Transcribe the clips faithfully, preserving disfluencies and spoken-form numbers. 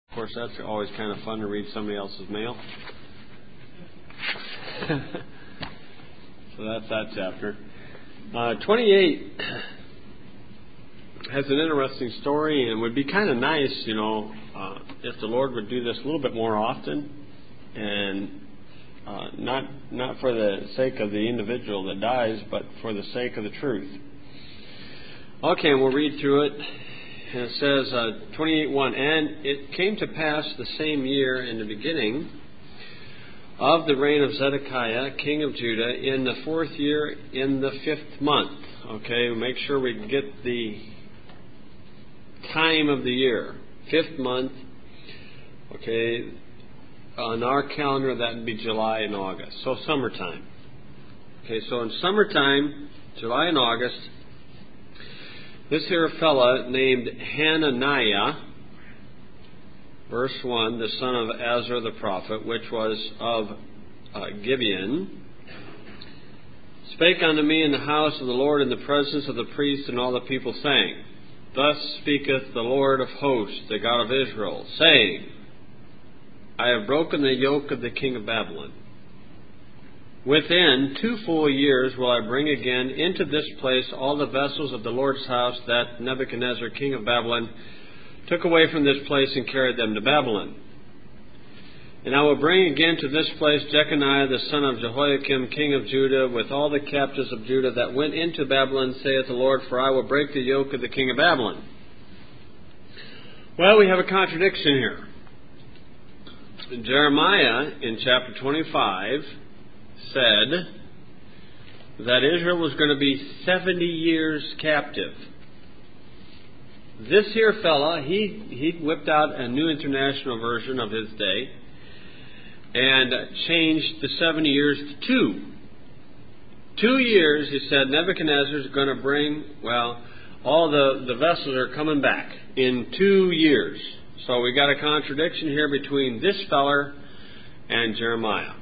Of course, that's always kind of fun to read somebody else's mail. So that's that chapter. Uh, twenty-eight has an interesting story, and would be kind of nice, you know, uh, if the Lord would do this a little bit more often, and uh, not not for the sake of the individual that dies, but for the sake of the truth. Okay, we'll read through it. And it says, uh, twenty-eight one, and it came to pass the same year in the beginning of the reign of Zedekiah, king of Judah, in the fourth year, in the fifth month. Okay, we'll make sure we get the time of the year. Fifth month. Okay, on our calendar that would be July and August. So summertime. Okay, so in summertime, July and August, this here fella named Hananiah, verse one, the son of Azra the prophet, which was of uh, Gibeon, spake unto me in the house of the Lord in the presence of the priests and all the people, saying, Thus speaketh the Lord of hosts, the God of Israel, saying, I have broken the yoke of the king of Babylon. Within two full years will I bring again into this place all the vessels of the Lord's house that Nebuchadnezzar, king of Babylon, took away from this place and carried them to Babylon. And I will bring again to this place Jeconiah, the son of Jehoiakim, king of Judah, with all the captives of Judah that went into Babylon, saith the Lord, for I will break the yoke of the king of Babylon. Well, we have a contradiction here. Jeremiah, in chapter twenty-five, said that Israel was going to be seventy years captive. This here fella, he, he whipped out a New International Version of his day and changed the seventy years to two. Two years, he said, Nebuchadnezzar is going to bring, well, all the, the vessels are coming back in two years. So we got a contradiction here between this feller and Jeremiah.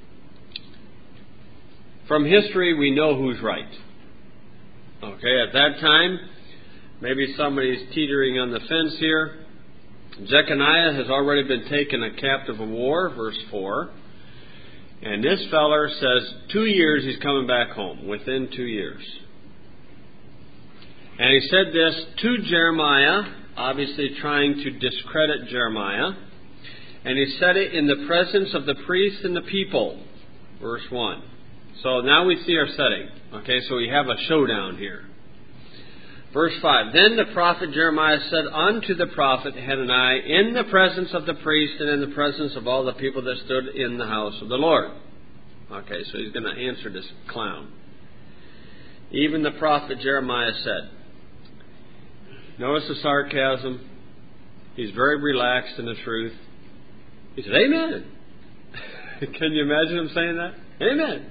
From history, we know who's right. Okay, at that time, maybe somebody's teetering on the fence here. Jeconiah has already been taken a captive of war, verse four. And this feller says two years he's coming back home, within two years. And he said this to Jeremiah, obviously trying to discredit Jeremiah. And he said it in the presence of the priests and the people, verse one. So now we see our setting. Okay, so we have a showdown here. Verse five, Then the prophet Jeremiah said unto the prophet Hananiah, in the presence of the priest and in the presence of all the people that stood in the house of the Lord. Okay, so he's going to answer this clown. Even the prophet Jeremiah said, notice the sarcasm. He's very relaxed in the truth. He said, Amen. Can you imagine him saying that? Amen.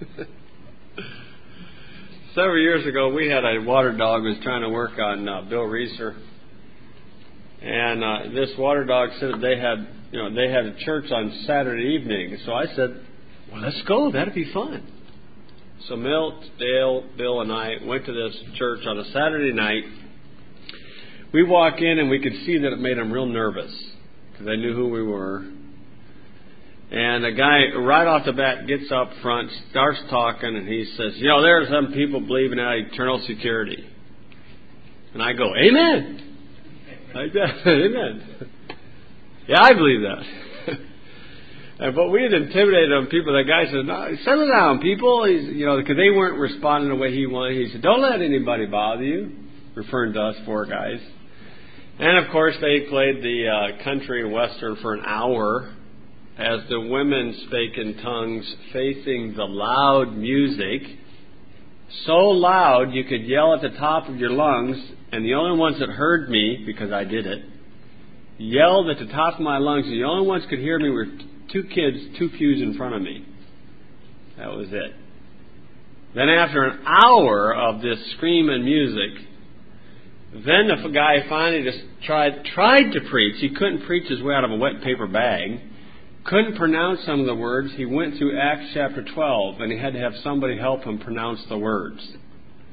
Several years ago, we had a water dog who was trying to work on uh, Bill Reeser, and uh, this water dog said that they had, you know, they had a church on Saturday evening. So I said, "Well, let's go. That'd be fun." So Milt, Dale, Bill, and I went to this church on a Saturday night. We walk in, and we could see that it made them real nervous because they knew who we were. And a guy right off the bat gets up front, starts talking, and he says, you know, there are some people believing in eternal security. And I go, Amen. Like that. Amen. Yeah, I believe that. But we had intimidated them people. The guy said, no, settle down, people. He's, you know, because they weren't responding the way he wanted. He said, don't let anybody bother you, referring to us four guys. And, of course, they played the uh, country and western for an hour, as the women spake in tongues, facing the loud music, so loud you could yell at the top of your lungs, and the only ones that heard me, because I did it, yelled at the top of my lungs, and the only ones could hear me were two kids two pews in front of me. That was it. Then after an hour of this screaming music, then the guy finally just tried, tried to preach. He couldn't preach his way out of a wet paper bag. Couldn't pronounce some of the words. He went through Acts chapter twelve, and he had to have somebody help him pronounce the words.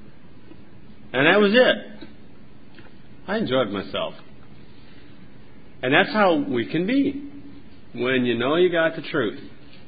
And that was it. I enjoyed myself. And that's how we can be, when you know you got the truth.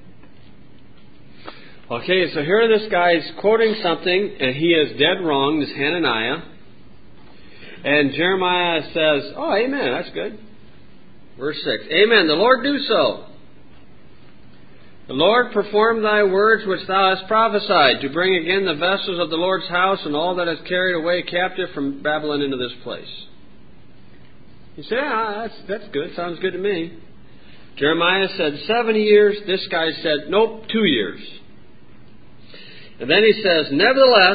Okay, so here this guy's quoting something, and he is dead wrong, this Hananiah. And Jeremiah says, oh, amen, that's good. Verse six, amen, the Lord do so. The Lord perform thy words which thou hast prophesied, to bring again the vessels of the Lord's house and all that is carried away captive from Babylon into this place. He said, ah, that's, that's good, sounds good to me. Jeremiah said seventy years. This guy said, nope, two years. And then he says, nevertheless,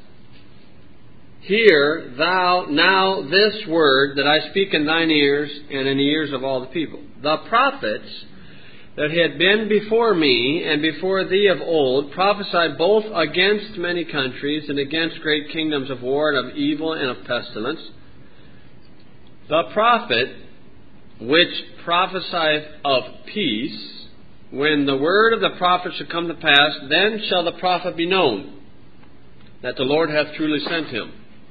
hear thou now this word that I speak in thine ears and in the ears of all the people. The prophets that had been before me and before thee of old prophesied both against many countries and against great kingdoms of war and of evil and of pestilence. The prophet which prophesieth of peace, when the word of the prophet shall come to pass, then shall the prophet be known, that the Lord hath truly sent him.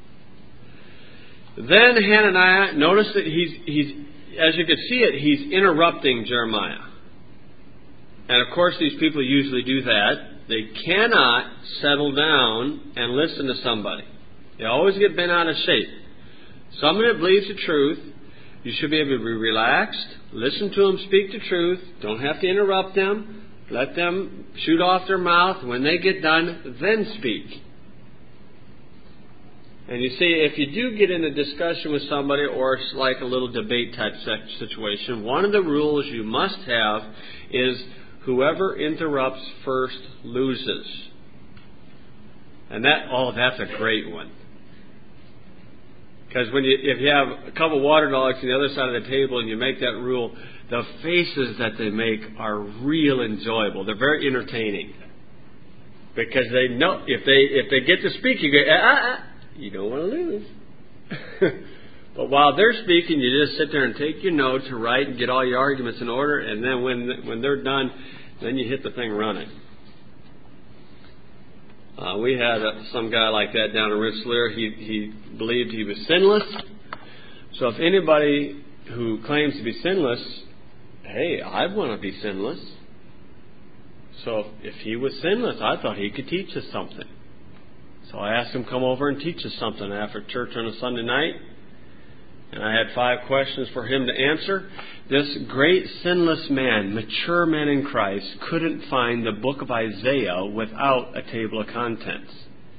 Then Hananiah, notice that he's, he's, as you can see it, he's interrupting Jeremiah. And of course these people usually do that. They cannot settle down and listen to somebody. They always get bent out of shape. Somebody that believes the truth, you should be able to be relaxed, listen to them speak the truth, don't have to interrupt them, let them shoot off their mouth. When they get done, then speak. And you see, if you do get in a discussion with somebody, or it's like a little debate type situation, one of the rules you must have is whoever interrupts first loses. And that, oh, that's a great one. Because when you, if you have a couple water dogs on the other side of the table and you make that rule, the faces that they make are real enjoyable. They're very entertaining. Because they know, if they if they get to speak, you go, ah, ah, you don't want to lose. But while they're speaking, you just sit there and take your notes, write, and get all your arguments in order. And then when when they're done, then you hit the thing running. Uh, we had uh, some guy like that down in Rensselaer. He, he believed he was sinless. So if anybody who claims to be sinless, hey, I want to be sinless. So if he was sinless, I thought he could teach us something. So I asked him to come over and teach us something after church on a Sunday night. And I had five questions for him to answer. This great sinless man, mature man in Christ, couldn't find the book of Isaiah without a table of contents.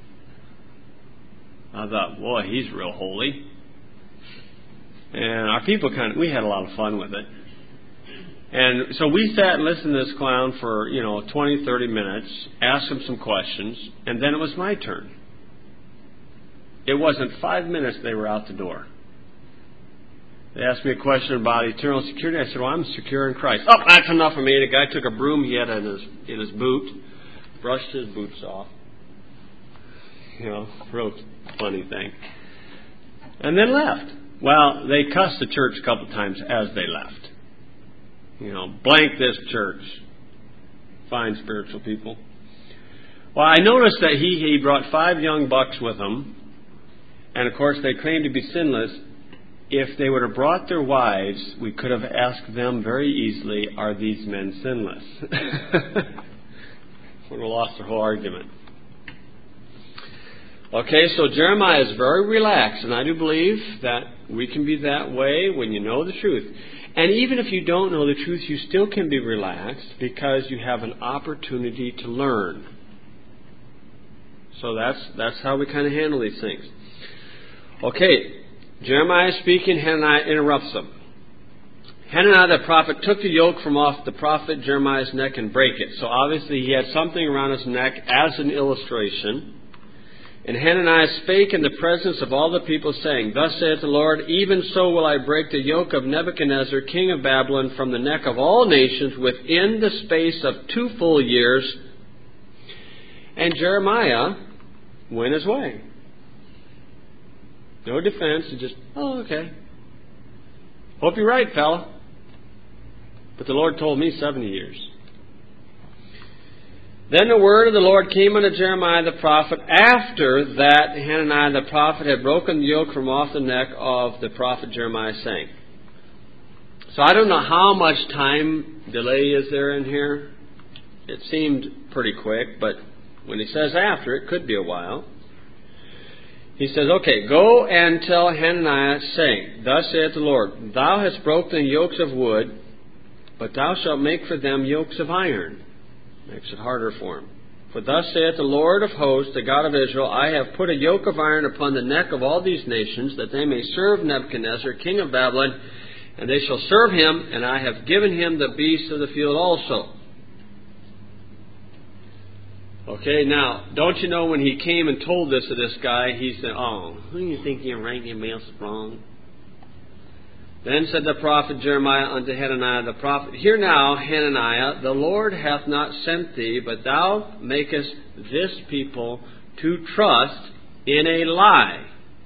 I thought, boy, he's real holy. And our people kind of, we had a lot of fun with it. And so we sat and listened to this clown for, you know, twenty, thirty minutes, asked him some questions, and then it was my turn. It wasn't five minutes they were out the door. They asked me a question about eternal security. I said, well, I'm secure in Christ. Oh, that's enough for me. The guy took a broom he had in his, in his boot, brushed his boots off. You know, real funny thing. And then left. Well, they cussed the church a couple times as they left. You know, blank this church. Fine spiritual people. Well, I noticed that he, he brought five young bucks with him. And, of course, they claimed to be sinless. If they would have brought their wives, we could have asked them very easily, are these men sinless? Would have lost their whole argument. Okay, so Jeremiah is very relaxed, and I do believe that we can be that way when you know the truth. And even if you don't know the truth, you still can be relaxed because you have an opportunity to learn. So that's that's how we kind of handle these things. Okay. Jeremiah is speaking, Hananiah interrupts him. Hananiah the prophet took the yoke from off the prophet Jeremiah's neck and brake it. So obviously he had something around his neck as an illustration. And Hananiah spake in the presence of all the people, saying, Thus saith the Lord, even so will I break the yoke of Nebuchadnezzar, king of Babylon, from the neck of all nations within the space of two full years. And Jeremiah went his way. No defense, just, oh, okay. Hope you're right, fella. But the Lord told me seventy years. Then the word of the Lord came unto Jeremiah the prophet after that Hananiah the prophet had broken the yoke from off the neck of the prophet Jeremiah, saying, So I don't know how much time delay is there in here. It seemed pretty quick, but when he says after, it could be a while. He says, okay, go and tell Hananiah, saying, Thus saith the Lord, Thou hast broken yokes of wood, but thou shalt make for them yokes of iron. Makes it harder for him. For thus saith the Lord of hosts, the God of Israel, I have put a yoke of iron upon the neck of all these nations, that they may serve Nebuchadnezzar, king of Babylon, and they shall serve him, and I have given him the beasts of the field also. Okay, now, don't you know when he came and told this to this guy, he said, oh, who do you think you're writing mails wrong? Then said the prophet Jeremiah unto Hananiah the prophet, Hear now, Hananiah, the Lord hath not sent thee, but thou makest this people to trust in a lie.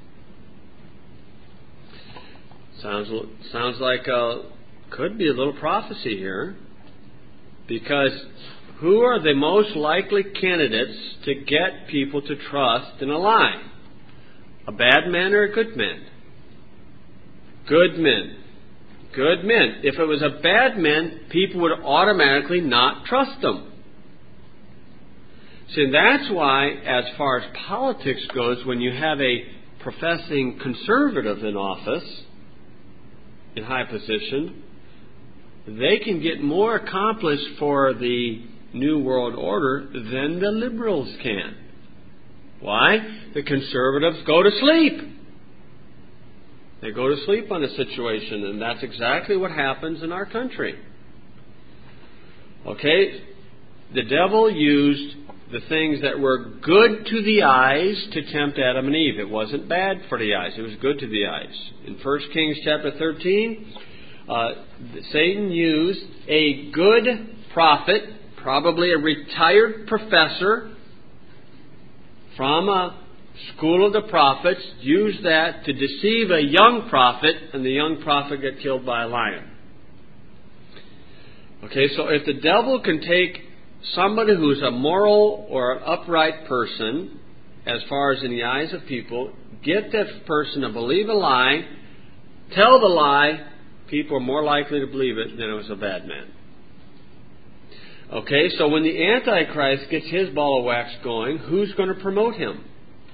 Sounds sounds like a, could be a little prophecy here, because who are the most likely candidates to get people to trust in a lie? A bad man or a good man? Good men. Good men. If it was a bad man, people would automatically not trust them. See, that's why, as far as politics goes, when you have a professing conservative in office, in high position, they can get more accomplished for the New World Order than the liberals can. Why? The conservatives go to sleep. They go to sleep on a situation, and that's exactly what happens in our country. Okay? The devil used the things that were good to the eyes to tempt Adam and Eve. It wasn't bad for the eyes. It was good to the eyes. In First Kings chapter thirteen, uh, Satan used a good prophet, probably a retired professor from a school of the prophets, used that to deceive a young prophet, and the young prophet got killed by a lion. Okay, so if the devil can take somebody who's a moral or an upright person, as far as in the eyes of people, get that person to believe a lie, tell the lie, people are more likely to believe it than it was a bad man. Okay, so when the Antichrist gets his ball of wax going, who's going to promote him?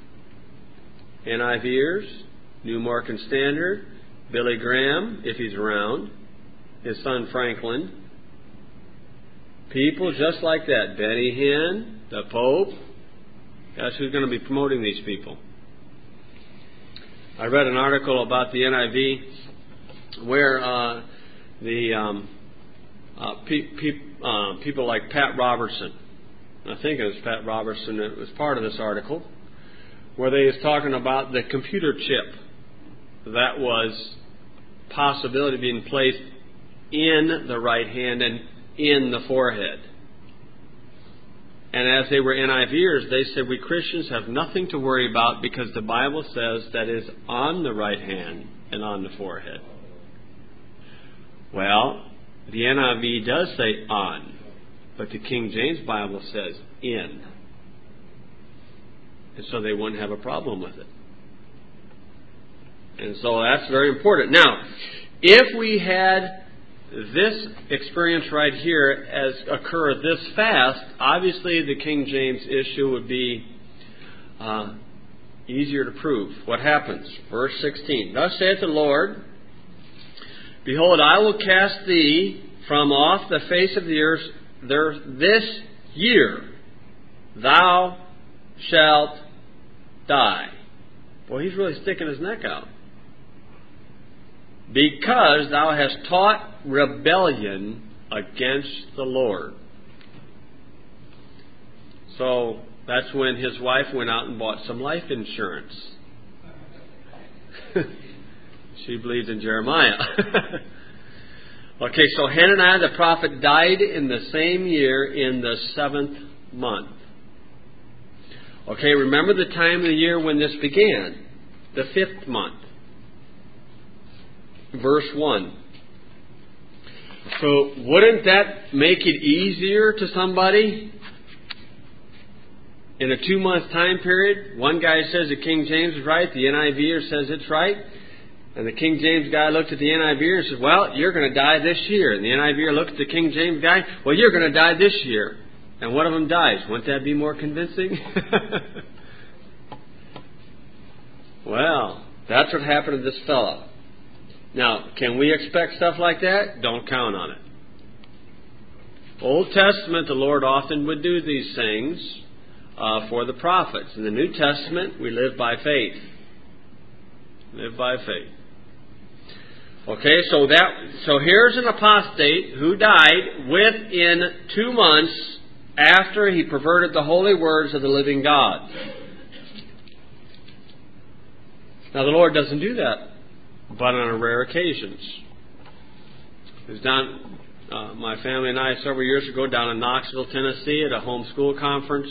N I Vers, New American Standard, Billy Graham, if he's around, his son Franklin. People just like that. Benny Hinn, the Pope. That's who's going to be promoting these people. I read an article about the N I V where uh, the um, uh, pe- pe- uh, people like Pat Robertson, I think it was Pat Robertson that was part of this article, where they was talking about the computer chip that was possibility being placed in the right hand and in the forehead. And as they were N I Vers, they said, we Christians have nothing to worry about because the Bible says that is on the right hand and on the forehead. Well, the N I V does say on, but the King James Bible says in. And so they wouldn't have a problem with it. And so that's very important. Now, if we had this experience right here as occur this fast, obviously the King James issue would be uh, easier to prove. What happens? Verse sixteen. Thus saith the Lord, Behold, I will cast thee from off the face of the earth there, this year. Thou shalt die. Boy, he's really sticking his neck out. Because thou hast taught rebellion against the Lord. So that's when his wife went out and bought some life insurance. She believed in Jeremiah. Okay, so Hananiah the prophet died in the same year in the seventh month. Okay, remember the time of the year when this began. The fifth month. Verse one. So wouldn't that make it easier to somebody? In a two-month time period, one guy says the King James is right, the N I V says it's right. And the King James guy looked at the N I V and said, well, you're going to die this year. And the N I V looked at the King James guy, well, you're going to die this year. And one of them dies. Wouldn't that be more convincing? Well, that's what happened to this fellow. Now, can we expect stuff like that? Don't count on it. Old Testament, the Lord often would do these things uh, for the prophets. In the New Testament, we live by faith. Live by faith. Okay, so that so here's an apostate who died within two months after he perverted the holy words of the living God. Now the Lord doesn't do that, but on rare occasions. It was down, uh, my family and I several years ago down in Knoxville, Tennessee, at a homeschool conference.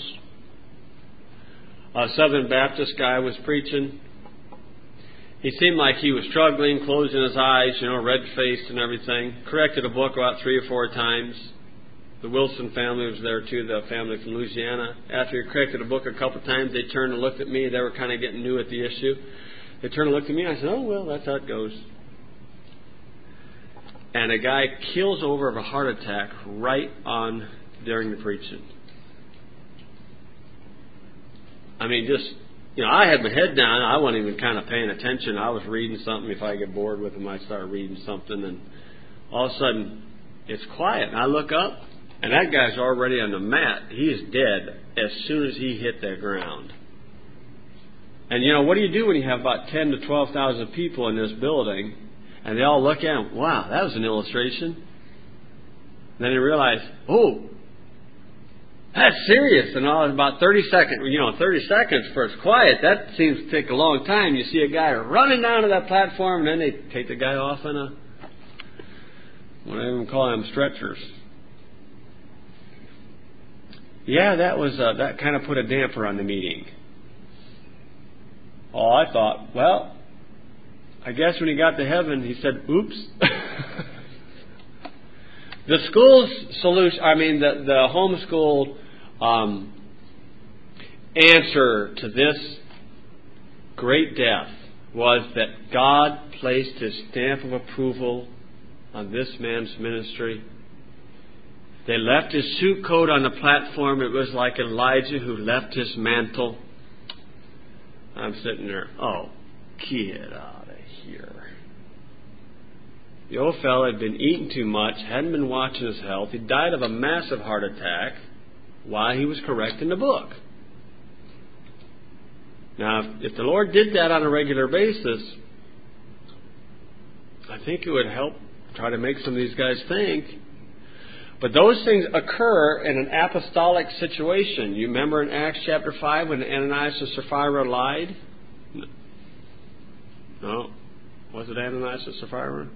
A Southern Baptist guy was preaching. He seemed like he was struggling, closing his eyes, you know, red-faced and everything. Corrected a book about three or four times. The Wilson family was there too, the family from Louisiana. After he corrected a book a couple of times, they turned and looked at me. They were kind of getting new at the issue. They turned and looked at me, and I said, oh, well, that's how it goes. And a guy kills over of a heart attack right on during the preaching. I mean, just... You know, I had my head down. I wasn't even kind of paying attention. I was reading something. If I get bored with him, I start reading something. And all of a sudden, it's quiet. And I look up, and that guy's already on the mat. He is dead as soon as he hit the ground. And, you know, what do you do when you have about ten to twelve thousand people in this building, and they all look at him, wow, that was an illustration. And then you realize, oh, that's serious. And all in about thirty seconds, you know, thirty seconds for it's quiet. That seems to take a long time. You see a guy running down to that platform, and then they take the guy off in a, what I even call them, stretchers. Yeah, that was uh, that kind of put a damper on the meeting. Oh, I thought, well, I guess when he got to heaven, he said, oops. The school's solution, I mean, the, the homeschool um, answer to this great death was that God placed His stamp of approval on this man's ministry. They left his suit coat on the platform. It was like Elijah who left his mantle. I'm sitting there, oh, get out of here. The old fellow had been eating too much, hadn't been watching his health. He died of a massive heart attack while he was correcting the book. Now, if the Lord did that on a regular basis, I think it would help try to make some of these guys think. But those things occur in an apostolic situation. You remember in Acts chapter five when Ananias and Sapphira lied? No. Was it Ananias and Sapphira?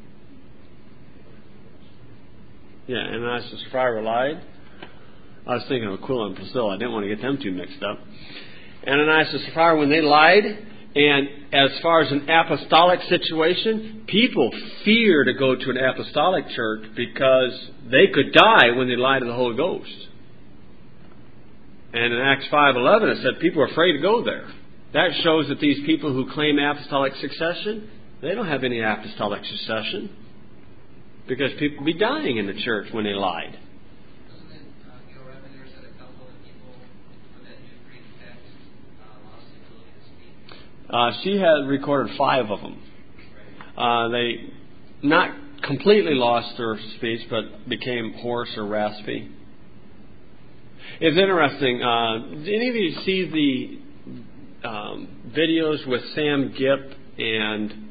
Yeah, Ananias and Sapphira lied. I was thinking of Aquila and Priscilla. I didn't want to get them too mixed up. Ananias and Sapphira, when they lied, and as far as an apostolic situation, people fear to go to an apostolic church because they could die when they lie to the Holy Ghost. And in Acts five eleven, it said people are afraid to go there. That shows that these people who claim apostolic succession, they don't have any apostolic succession. Because people be dying in the church when they lied. Doesn't it, uh, Gail Revenue said a couple of people with that new Greek text uh, lost the ability to speak? Uh, she had recorded five of them. Uh, they not completely lost their speech, but became hoarse or raspy. It's interesting. Uh, did any of you see the um, videos with Sam Gipp and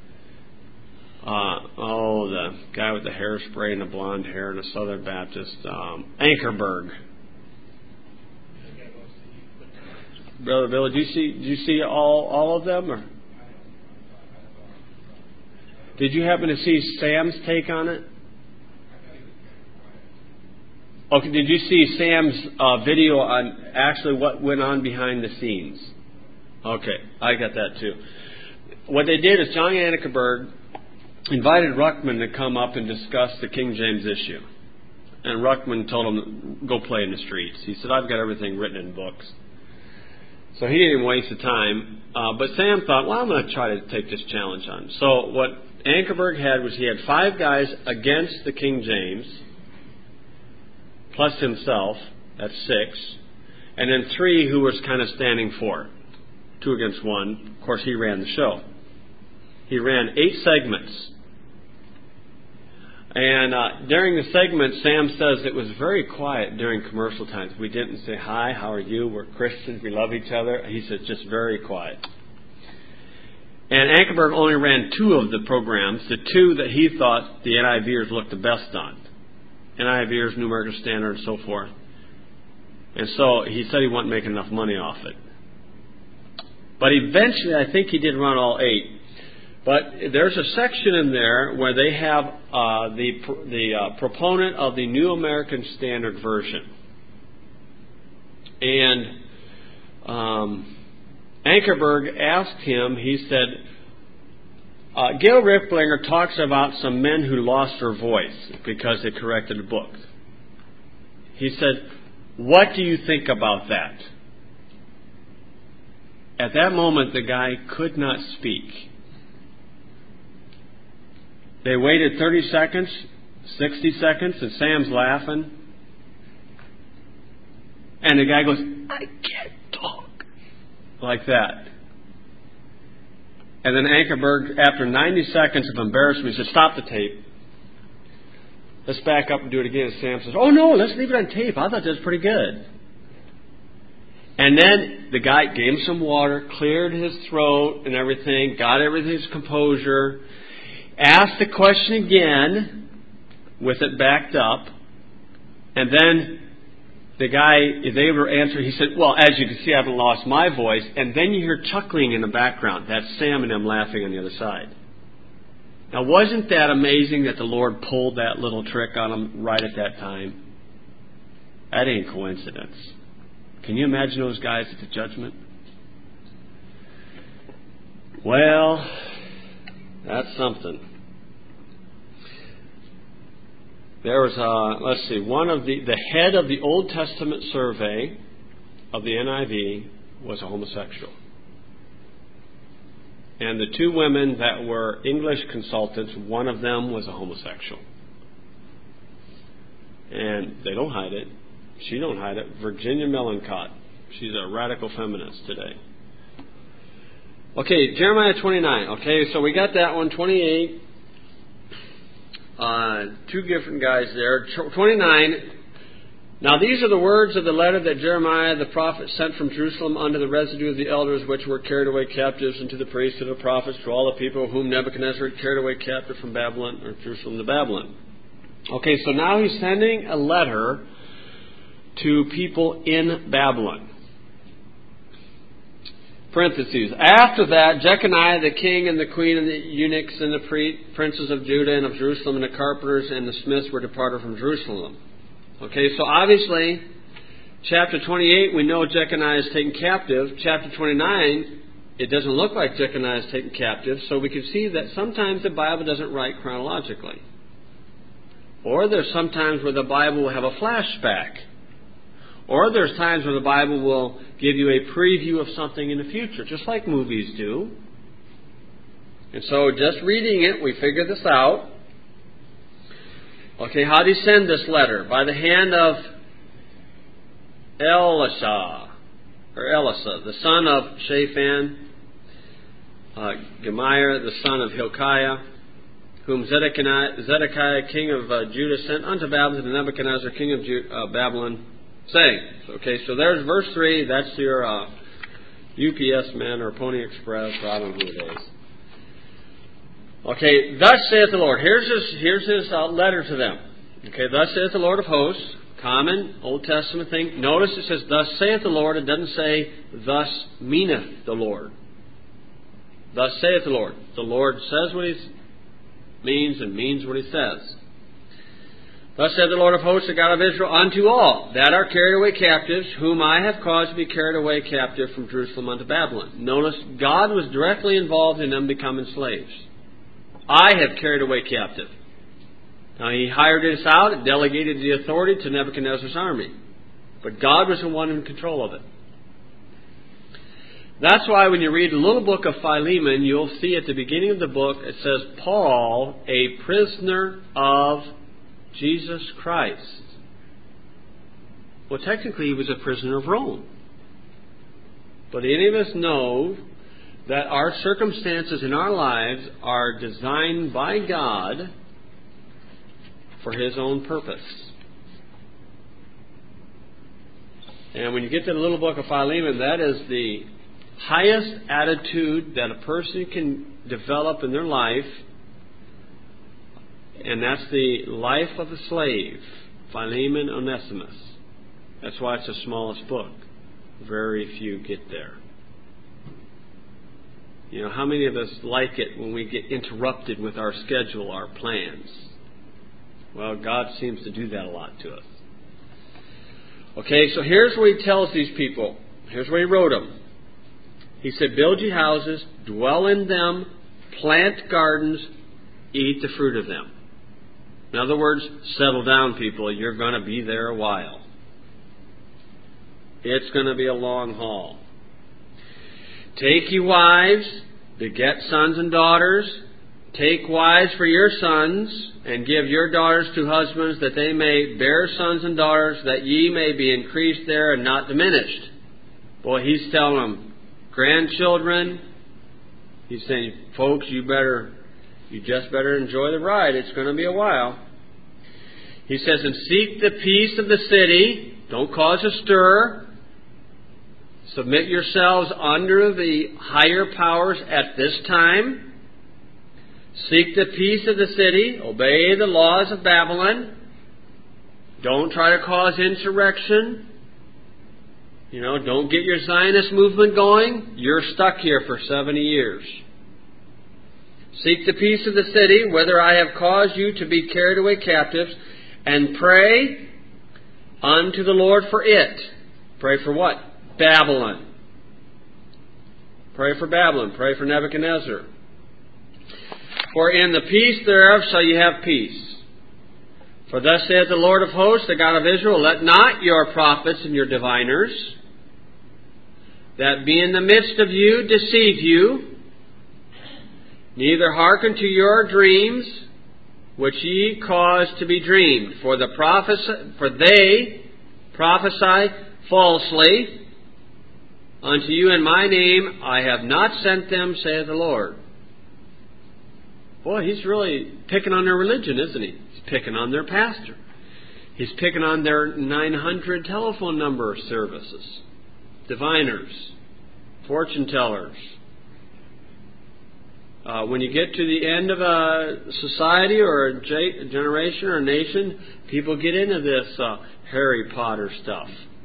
Uh, oh, the guy with the hairspray and the blonde hair and the Southern Baptist, um, Ankerberg. Brother Bill, did you see? Did you see all all of them, or did you happen to see Sam's take on it? Okay, did you see Sam's uh, video on actually what went on behind the scenes? Okay, I got that too. What they did is John Ankerberg invited Ruckman to come up and discuss the King James issue. And Ruckman told him, go play in the streets. He said, I've got everything written in books. So he didn't even waste the time. Uh, but Sam thought, well, I'm going to try to take this challenge on. So what Ankerberg had was he had five guys against the King James, plus himself, that's six, and then three who was kind of standing for, two against one. Of course, he ran the show. He ran eight segments. And uh, during the segment, Sam says it was very quiet during commercial times. We didn't say, hi, how are you? We're Christians. We love each other. He said, just very quiet. And Ankerberg only ran two of the programs, the two that he thought the N I Vers looked the best on. N I Vers, New American Standard, and so forth. And so he said he wasn't making enough money off it. But eventually, I think he did run all eight. But there's a section in there where they have uh, the the uh, proponent of the New American Standard Version. And um, Ankerberg asked him, he said, uh, Gail Riplinger talks about some men who lost their voice because they corrected a book. He said, what do you think about that? At that moment, the guy could not speak. They waited thirty seconds, sixty seconds, and Sam's laughing. And the guy goes, I can't talk. Like that. And then Ankerberg, after ninety seconds of embarrassment, said, stop the tape. Let's back up and do it again. And Sam says, oh no, let's leave it on tape. I thought that was pretty good. And then the guy gave him some water, cleared his throat and everything, got everything's composure, asked the question again with it backed up, and then the guy, they were answering, he said, well, as you can see, I haven't lost my voice. And then you hear chuckling in the background. That's Sam and them laughing on the other side. Now, wasn't that amazing that the Lord pulled that little trick on them right at that time? That ain't coincidence. Can you imagine those guys at the judgment? Well, that's something. There was, uh, let's see, one of the, the head of the Old Testament survey of the N I V was a homosexual. And the two women that were English consultants, one of them was a homosexual. And they don't hide it. She don't hide it. Virginia Melancott. She's a radical feminist today. Okay, Jeremiah twenty-nine. Okay, so we got that one, twenty-eight. Uh, two different guys there. twenty-nine. Now these are the words of the letter that Jeremiah the prophet sent from Jerusalem unto the residue of the elders which were carried away captives, and to the priests and the prophets, to all the people whom Nebuchadnezzar had carried away captive from Babylon, or Jerusalem to Babylon. Okay, so now he's sending a letter to people in Babylon. Parentheses. After that, Jeconiah the king and the queen and the eunuchs and the pre- princes of Judah and of Jerusalem and the carpenters and the smiths were departed from Jerusalem. Okay, so obviously, chapter twenty-eight, we know Jeconiah is taken captive. Chapter twenty-nine, it doesn't look like Jeconiah is taken captive, so we can see that sometimes the Bible doesn't write chronologically. Or there's sometimes where the Bible will have a flashback. Or there's times where the Bible will give you a preview of something in the future, just like movies do. And so just reading it, we figure this out. Okay, how did he send this letter? By the hand of Elisha, or Elisa, the son of Shaphan, uh, Gemaiah, the son of Hilkiah, whom Zedekiah, Zedekiah king of uh, Judah, sent unto Babylon to Nebuchadnezzar, king of Ju- uh, Babylon, saying. Okay, so there's verse three. That's your uh, U P S man or Pony Express, or I don't know who it is. Okay, thus saith the Lord. Here's his, here's his uh, letter to them. Okay, thus saith the Lord of hosts. Common Old Testament thing. Notice it says, thus saith the Lord. It doesn't say, thus meaneth the Lord. Thus saith the Lord. The Lord says what he means and means what he says. Thus saith the Lord of hosts, the God of Israel, unto all that are carried away captives, whom I have caused to be carried away captive from Jerusalem unto Babylon. Notice, God was directly involved in them becoming slaves. I have carried away captive. Now, he hired this out and delegated the authority to Nebuchadnezzar's army. But God was the one in control of it. That's why when you read the little book of Philemon, you'll see at the beginning of the book, it says, Paul, a prisoner of Jesus Christ. Well, technically he was a prisoner of Rome. But any of us know that our circumstances in our lives are designed by God for His own purpose. And when you get to the little book of Philemon, that is the highest attitude that a person can develop in their life, and that's the life of a slave, Philemon Onesimus. That's why it's the smallest book. Very few get there. You know, how many of us like it when we get interrupted with our schedule, our plans? Well, God seems to do that a lot to us. Okay, so here's what He tells these people. Here's where He wrote them. He said, build ye houses, dwell in them, plant gardens, eat the fruit of them. In other words, settle down, people. You're going to be there a while. It's going to be a long haul. Take ye wives, beget sons and daughters. Take wives for your sons, and give your daughters to husbands, that they may bear sons and daughters, that ye may be increased there and not diminished. Boy, He's telling them, grandchildren, He's saying, folks, you better, you just better enjoy the ride. It's going to be a while. He says, and seek the peace of the city. Don't cause a stir. Submit yourselves under the higher powers at this time. Seek the peace of the city. Obey the laws of Babylon. Don't try to cause insurrection. You know, don't get your Zionist movement going. You're stuck here for seventy years. Seek the peace of the city, whither I have caused you to be carried away captives, and pray unto the Lord for it. Pray for what? Babylon. Pray for Babylon. Pray for Nebuchadnezzar. For in the peace thereof shall ye have peace. For thus saith the Lord of hosts, the God of Israel, let not your prophets and your diviners that be in the midst of you deceive you, neither hearken to your dreams, which ye cause to be dreamed. For the prophes- for they prophesy falsely. Unto you in my name I have not sent them, saith the Lord. Boy, He's really picking on their religion, isn't He? He's picking on their pastor. He's picking on their nine hundred telephone number services. Diviners. Fortune tellers. Uh, when you get to the end of a society or a generation or a nation, people get into this uh, Harry Potter stuff.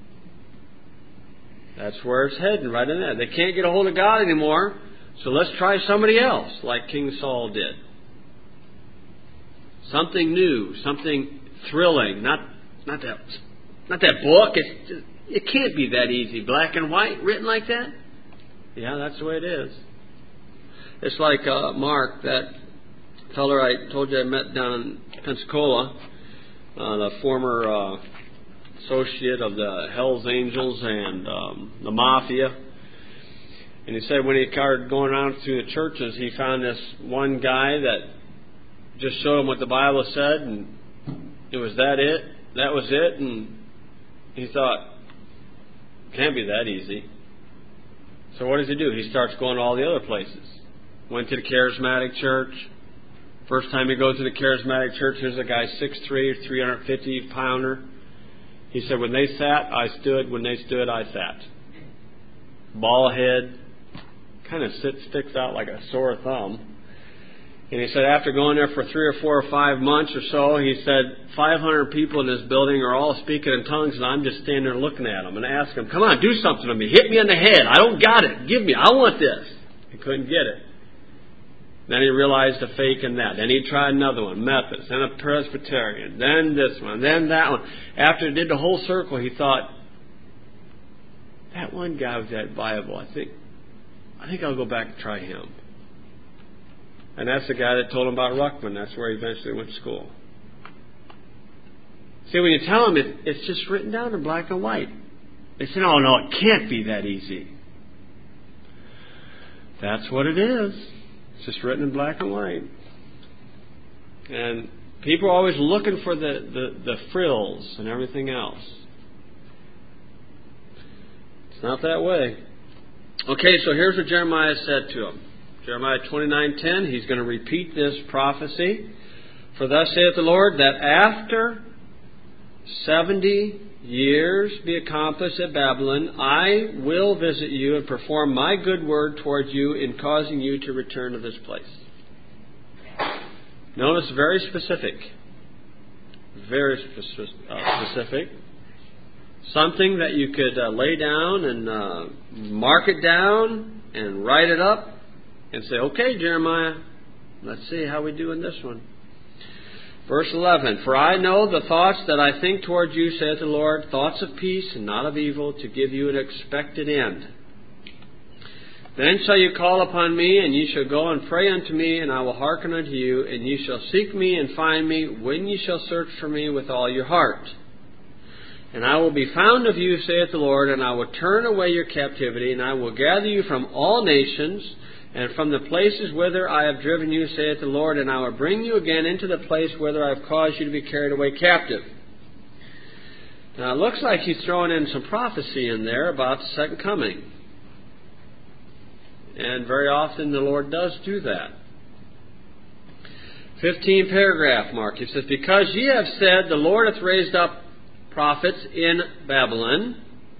That's where it's heading, right in there. They can't get a hold of God anymore, so let's try somebody else, like King Saul did. Something new, something thrilling. Not, not that, not that book. It's just, it can't be that easy. Black and white, written like that. Yeah, that's the way it is. It's like uh, Mark, that feller I told you I met down in Pensacola, uh, the former uh, associate of the Hells Angels and um, the Mafia. And he said when he started going around through the churches, he found this one guy that just showed him what the Bible said, and it was that it. That was it. And he thought, can't be that easy. So what does he do? He starts going to all the other places. Went to the Charismatic Church. First time he goes to the Charismatic Church, here's a guy six foot three, three hundred fifty pounder. He said, when they sat, I stood. When they stood, I sat. Bald head. Kind of sits, sticks out like a sore thumb. And he said after going there for three or four or five months or so, he said five hundred people in this building are all speaking in tongues, and I'm just standing there looking at them and asking them, come on, do something to me. Hit me in the head. I don't got it. Give me. I want this. He couldn't get it. Then he realized a fake in that. Then he tried another one, Methodist, then a Presbyterian, then this one, then that one. After he did the whole circle, he thought, that one guy with that Bible, I think, I think I'll go back and try him. And that's the guy that told him about Ruckman. That's where he eventually went to school. See, when you tell them it, it's just written down in black and white, they say, oh, no, it can't be that easy. That's what it is. It's just written in black and white. And people are always looking for the, the, the frills and everything else. It's not that way. Okay, so here's what Jeremiah said to him. Jeremiah twenty-nine ten, he's going to repeat this prophecy. For thus saith the Lord, that after seventy years be accomplished at Babylon, I will visit you and perform my good word towards you in causing you to return to this place. Notice, very specific. Very spe- uh, specific. Something that you could uh, lay down and uh, mark it down and write it up and say, okay, Jeremiah, let's see how we do in this one. Verse eleven, for I know the thoughts that I think toward you, saith the Lord, thoughts of peace and not of evil, to give you an expected end. Then shall you call upon me, and ye shall go and pray unto me, and I will hearken unto you, and ye shall seek me and find me, when ye shall search for me with all your heart. And I will be found of you, saith the Lord, and I will turn away your captivity, and I will gather you from all nations, and from the places whither I have driven you, saith the Lord, and I will bring you again into the place whither I have caused you to be carried away captive. Now it looks like he's throwing in some prophecy in there about the second coming. And very often the Lord does do that. fifteenth paragraph mark. He says, because ye have said, the Lord hath raised up prophets in Babylon,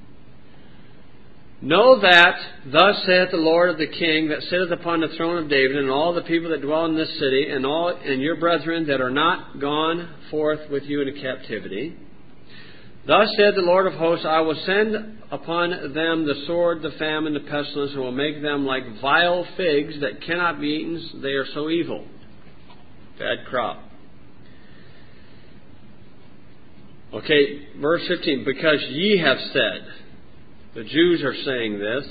know that thus saith the Lord of the King that sitteth upon the throne of David, and all the people that dwell in this city, and all and your brethren that are not gone forth with you into captivity. Thus saith the Lord of hosts, I will send upon them the sword, the famine, the pestilence, and will make them like vile figs that cannot be eaten. They are so evil. Bad crop. Okay, verse fifteen. Because ye have said, the Jews are saying this.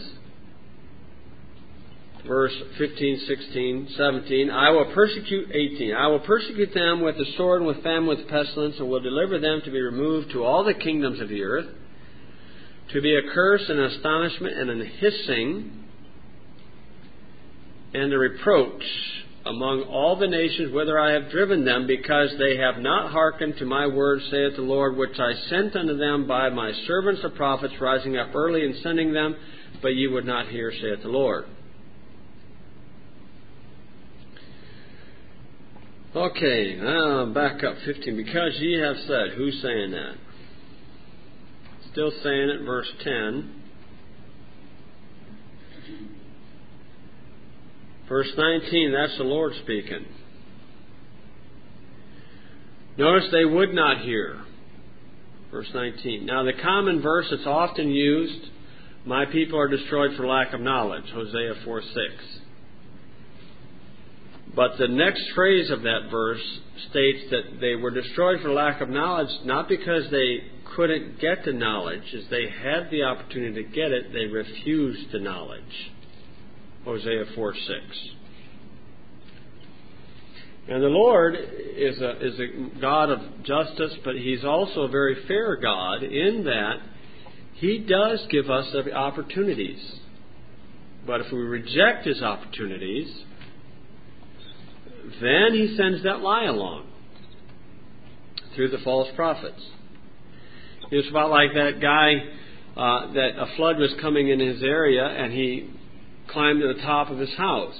Verse fifteen, sixteen, seventeen. I will persecute, eighteen. I will persecute them with the sword and with famine, with pestilence, and will deliver them to be removed to all the kingdoms of the earth, to be a curse and an astonishment and an hissing and a reproach among all the nations whither I have driven them, because they have not hearkened to my word, saith the Lord, which I sent unto them by my servants the prophets, rising up early and sending them, but ye would not hear, saith the Lord. Okay, now back up fifteen. Because ye have said, who's saying that? Still saying it, verse ten. Verse nineteen, that's the Lord speaking. Notice they would not hear. Verse nineteen. Now the common verse that's often used, my people are destroyed for lack of knowledge, Hosea four six. But the next phrase of that verse states that they were destroyed for lack of knowledge, not because they couldn't get the knowledge. As they had the opportunity to get it, they refused the knowledge. Hosea four six. And the Lord is a, is a God of justice, but He's also a very fair God in that He does give us opportunities. But if we reject His opportunities, then He sends that lie along through the false prophets. It's about like that guy uh, that a flood was coming in his area, and he climbed to the top of his house.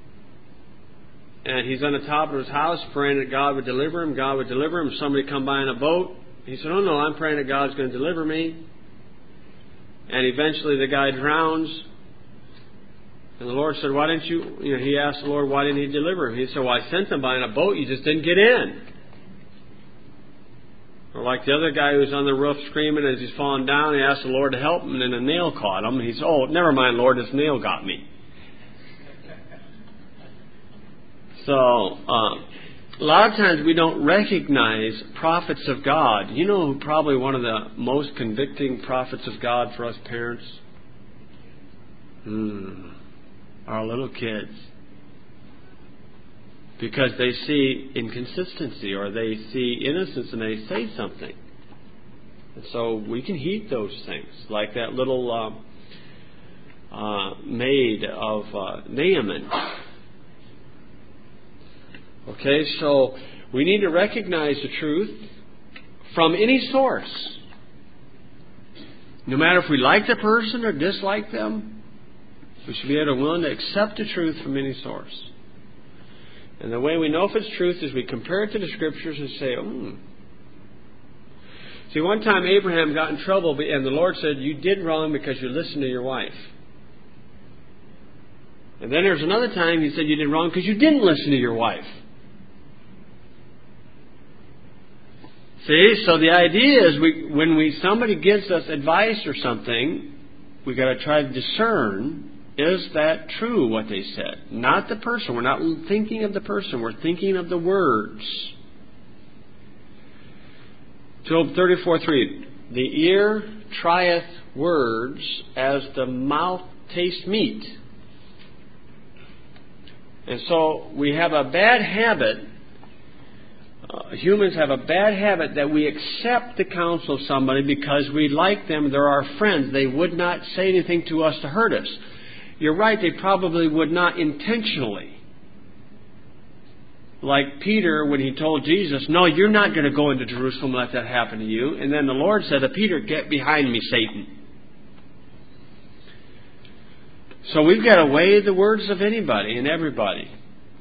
And he's on the top of his house praying that God would deliver him. God would deliver him. Somebody come by in a boat. He said, oh no, I'm praying that God's going to deliver me. And eventually the guy drowns. And the Lord said, why didn't you, you know, he asked the Lord, why didn't He deliver him? He said, well, I sent him by in a boat. You just didn't get in. Or like the other guy who was on the roof screaming as he's falling down, he asked the Lord to help him, and then a nail caught him. He said, oh, never mind, Lord, this nail got me. So, uh, a lot of times we don't recognize prophets of God. You know who probably one of the most convicting prophets of God for us parents? Hmm. Our little kids. Because they see inconsistency or they see innocence and they say something. And so we can heed those things. Like that little uh, maid of uh, Naaman. Okay, so we need to recognize the truth from any source. No matter if we like the person or dislike them, we should be able to willing to accept the truth from any source. And the way we know if it's truth is we compare it to the Scriptures and say, hmm. See, one time Abraham got in trouble and the Lord said, you did wrong because you listened to your wife. And then there's another time He said you did wrong because you didn't listen to your wife. See, so the idea is we, when we somebody gives us advice or something, we got to try to discern, is that true what they said? Not the person. We're not thinking of the person. We're thinking of the words. Job thirty-four three. The ear trieth words as the mouth tastes meat. And so we have a bad habit. Uh, humans have a bad habit that we accept the counsel of somebody because we like them. They're our friends. They would not say anything to us to hurt us. You're right, they probably would not intentionally. Like Peter when he told Jesus, no, you're not going to go into Jerusalem and let that happen to you. And then the Lord said to Peter, get behind me, Satan. So we've got to weigh the words of anybody and everybody.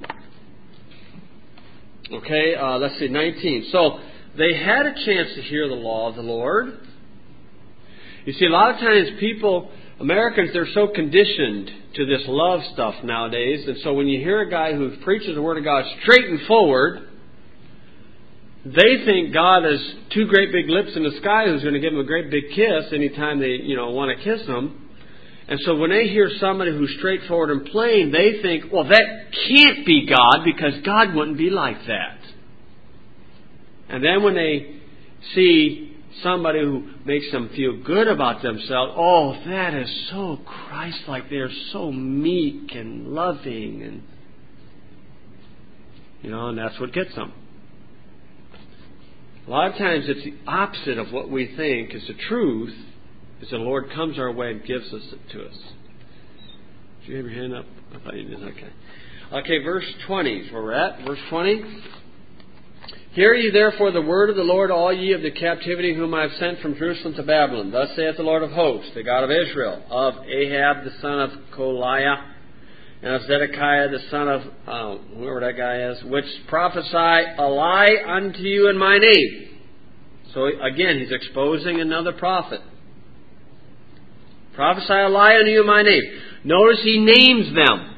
Okay, uh, let's see, nineteen. So they had a chance to hear the law of the Lord. You see, a lot of times people, Americans, they're so conditioned to this love stuff nowadays. And so when you hear a guy who preaches the Word of God straight and forward, they think God has two great big lips in the sky who's going to give them a great big kiss anytime they, you know, want to kiss them. And so when they hear somebody who's straightforward and plain, they think, well, that can't be God because God wouldn't be like that. And then when they see somebody who makes them feel good about themselves, oh, that is so Christ-like. They're so meek and loving. And, you know, and that's what gets them. A lot of times it's the opposite of what we think is the truth. Is the Lord comes our way and gives us it to us. Did you have your hand up? I thought you did. Okay. Okay, verse twenty is where we're at. Verse twenty. Hear ye therefore the word of the Lord, all ye of the captivity whom I have sent from Jerusalem to Babylon. Thus saith the Lord of hosts, the God of Israel, of Ahab the son of Koliah, and of Zedekiah the son of, uh, whoever that guy is, which prophesy a lie unto you in my name. So again, he's exposing another prophet. Prophesy a lie unto you in my name. Notice he names them.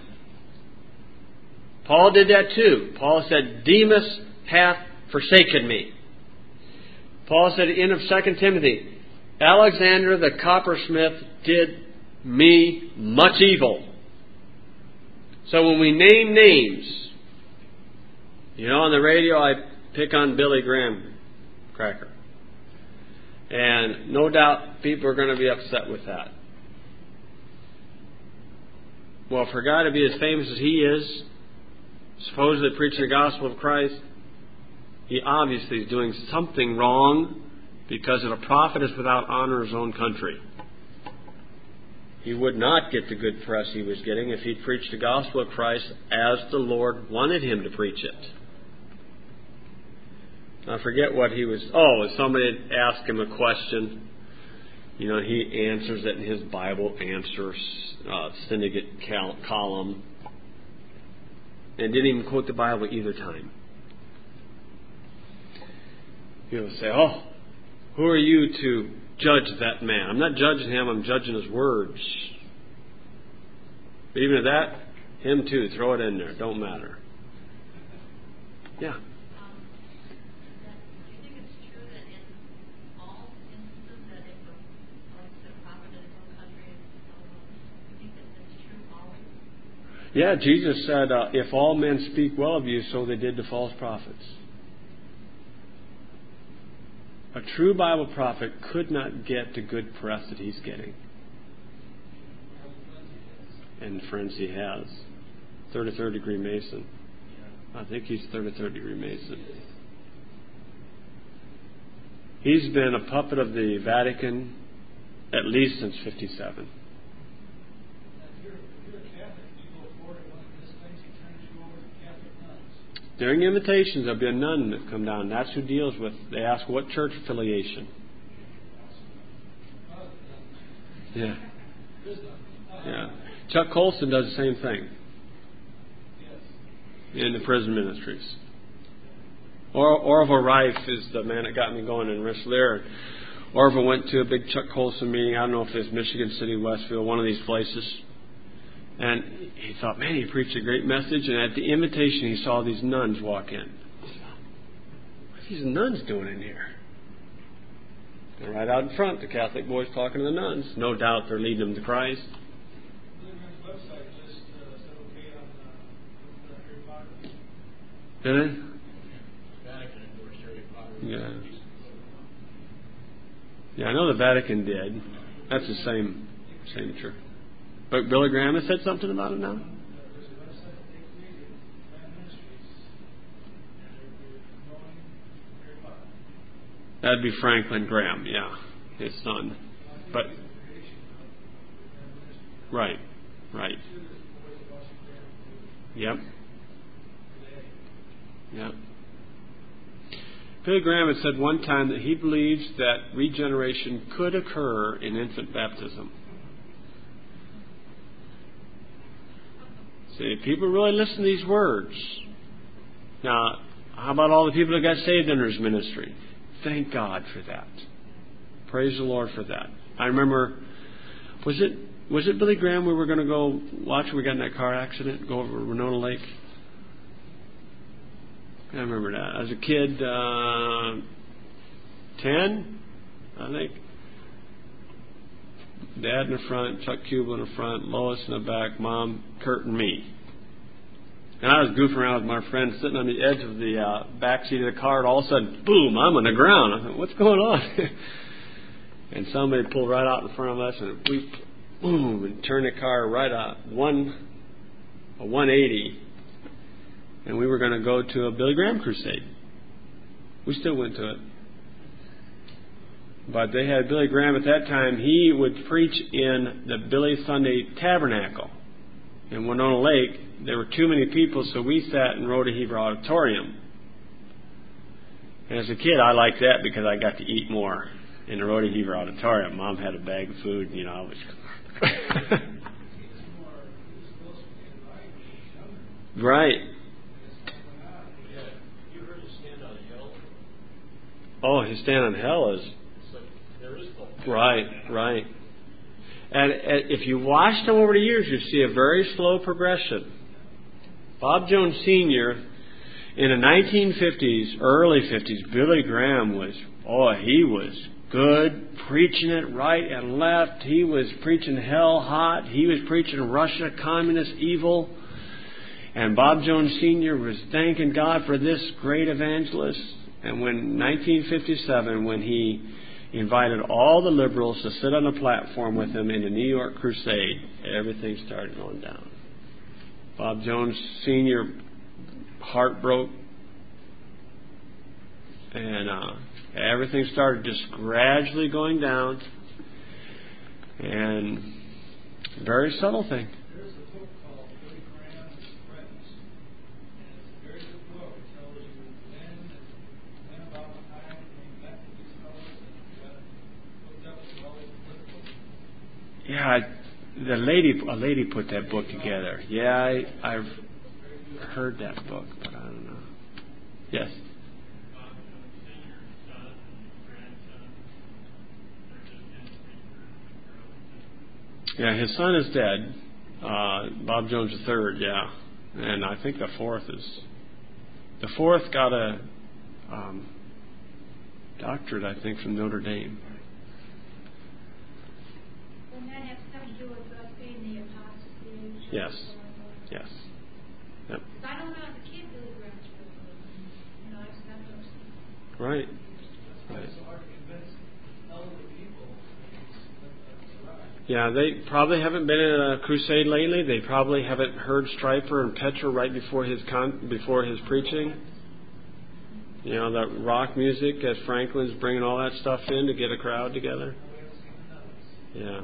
Paul did that too. Paul said, Demas hath forsaken me. Paul said in of Second Timothy, Alexander the coppersmith did me much evil. So when we name names, you know, on the radio I pick on Billy Graham cracker. And no doubt people are going to be upset with that. Well, for a guy to be as famous as he is, supposedly preaching the gospel of Christ, he obviously is doing something wrong, because if a prophet is without honor in his own country, he would not get the good press he was getting if he'd preached the gospel of Christ as the Lord wanted him to preach it. I forget what he was... Oh, somebody had asked him a question. You know, he answers it in his Bible answers uh, syndicate cal- column. And didn't even quote the Bible either time. People say, oh, who are you to judge that man? I'm not judging him, I'm judging his words. But even at that, him too, throw it in there. Don't matter. Yeah. Yeah, Jesus said, uh, if all men speak well of you, so they did to false prophets. A true Bible prophet could not get the good press that he's getting. And friends, he has. Third or third degree Mason. I think he's third or third degree Mason. He's been a puppet of the Vatican at least since fifty-seven. During invitations, there'll be a nun that come down. That's who deals with. They ask what church affiliation. Yeah. Yeah. Chuck Colson does the same thing in the prison ministries. Or Orville Rife is the man that got me going in Rensselaer. Orville went to a big Chuck Colson meeting. I don't know if it's Michigan City, Westfield, one of these places. And he thought, man, he preached a great message. And at the invitation, he saw these nuns walk in. What's these nuns doing in here? And right out in front, the Catholic boys talking to the nuns. No doubt they're leading them to Christ. Did it? Yeah. Yeah, I know the Vatican did. That's the same same church. But Billy Graham has said something about it now? That'd be Franklin Graham, yeah. His son. But right, right. Yep. Yep. Billy Graham has said one time that he believes that regeneration could occur in infant baptism. See, people really listen to these words. Now, how about all the people that got saved under his ministry? Thank God for that. Praise the Lord for that. I remember, was it was it Billy Graham we were going to go watch when we got in that car accident, go over Winona Lake? I remember that. As a kid, uh, ten, I think. Dad in the front, Chuck Kubel in the front, Lois in the back, Mom, Kurt, and me. And I was goofing around with my friend sitting on the edge of the uh, back seat of the car, and all of a sudden, boom, I'm on the ground. I thought, what's going on? And somebody pulled right out in front of us, and we, boom, and turned the car right out, one, a one eighty. And we were going to go to a Billy Graham crusade. We still went to it. But they had Billy Graham at that time. He would preach in the Billy Sunday Tabernacle in Winona Lake. There were too many people, so we sat in Rhoda Hebrew Auditorium. And as a kid, I liked that because I got to eat more in the Rhoda Hebrew Auditorium. Mom had a bag of food, you know. I was right. Oh, his stand on hell is right, right. And, and if you watch them over the years, you see a very slow progression. Bob Jones Senior in the nineteen fifties, early fifties, Billy Graham was, oh, he was good, preaching it right and left. He was preaching hell hot. He was preaching Russia, communist evil. And Bob Jones Senior was thanking God for this great evangelist. And when nineteen fifty-seven, when he invited all the liberals to sit on a platform with him in the New York crusade, everything started going down. Bob Jones Senior heart broke, and uh, everything started just gradually going down. And very subtle thing. There's a book called Billy Graham's Friends, and it's a very good book. It tells you when, when about the time when he met with these fellows and what hooked up with all these political. Yeah, I, the lady, a lady put that book together. Yeah, I, I've heard that book, but I don't know. Yes. Yeah, his son is dead. Uh, Bob Jones the third, yeah. And I think the fourth is... The fourth got a um, doctorate, I think, from Notre Dame. Doesn't that have something to do with us being the apostasy? Yes. Yes. Yep. Because I don't know as a kid Billy Graham's you know, I've stepped up. Right. That's why Right. it's so hard to convince elderly people that that's right. Yeah, they probably haven't been in a crusade lately. They probably haven't heard Stryper and Petra right before his con- before his preaching. You know, that rock music as Franklin's bringing all that stuff in to get a crowd together. Yeah.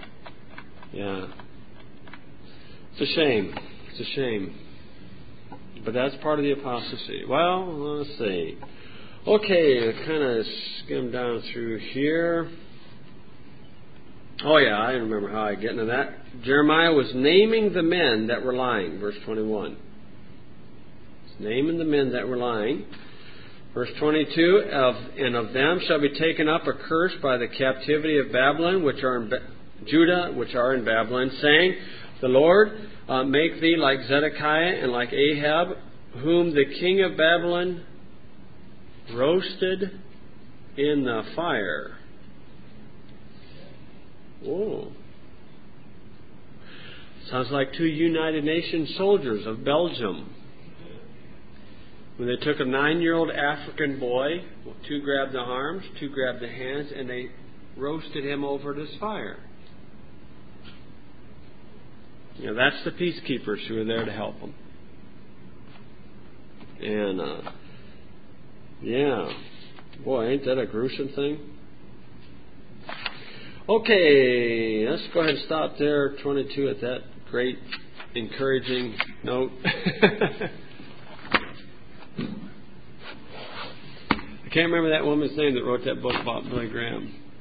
Yeah. It's a shame. It's a shame. But that's part of the apostasy. Well, let's see. Okay, kind of skim down through here. Oh yeah, I remember how I get into that. Jeremiah was naming the men that were lying, verse twenty-one. He's naming the men that were lying. Verse twenty-two, of, and of them shall be taken up a curse by the captivity of Babylon, which are in ba- Judah, which are in Babylon, saying, the Lord uh, make thee like Zedekiah and like Ahab, whom the king of Babylon roasted in the fire. Whoa. Sounds like two United Nations soldiers of Belgium. When they took a nine-year-old African boy, two grabbed the arms, two grabbed the hands, and they roasted him over this fire. You know, that's the peacekeepers who are there to help them. And, uh, yeah. Boy, ain't that a gruesome thing? Okay, let's go ahead and stop there, twenty-two, at that great, encouraging note. I can't remember that woman's name that wrote that book about Billy Graham.